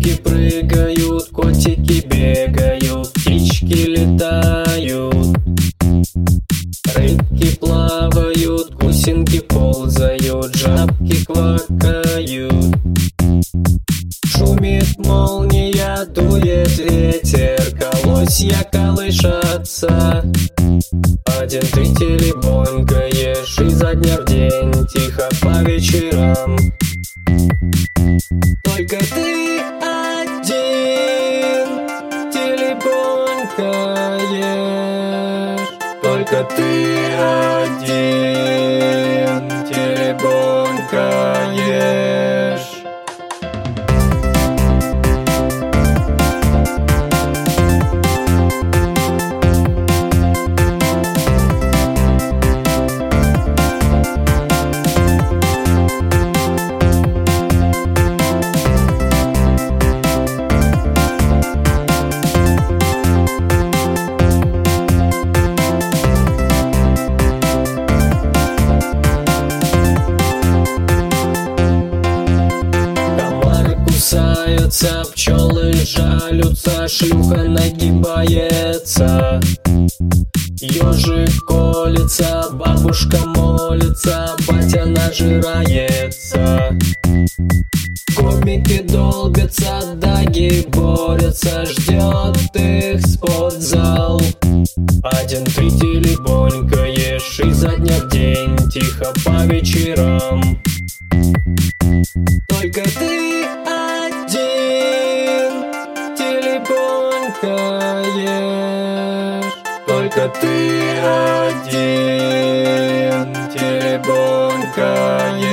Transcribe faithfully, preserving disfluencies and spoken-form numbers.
Птички прыгают, котики бегают, птички летают, рыбки плавают, гусенки ползают, жабки квакают. Шумит молния, дует ветер, колосья колышатся. Один ты телебонькаешь изо дня в день, тихо по вечерам. Только ты один телебонькаешь, только ты один телебонькаешь. Кусаются, пчелы жалются, шлюха нагибается. Ёжик колется, бабушка молится, батя нажирается. Комики долбятся, даги борются, ждет их спортзал. Один ты телебонькаешь изо дня в день, тихо по вечерам. Только ты один телебонькаешь, только ты один телебонькаешь.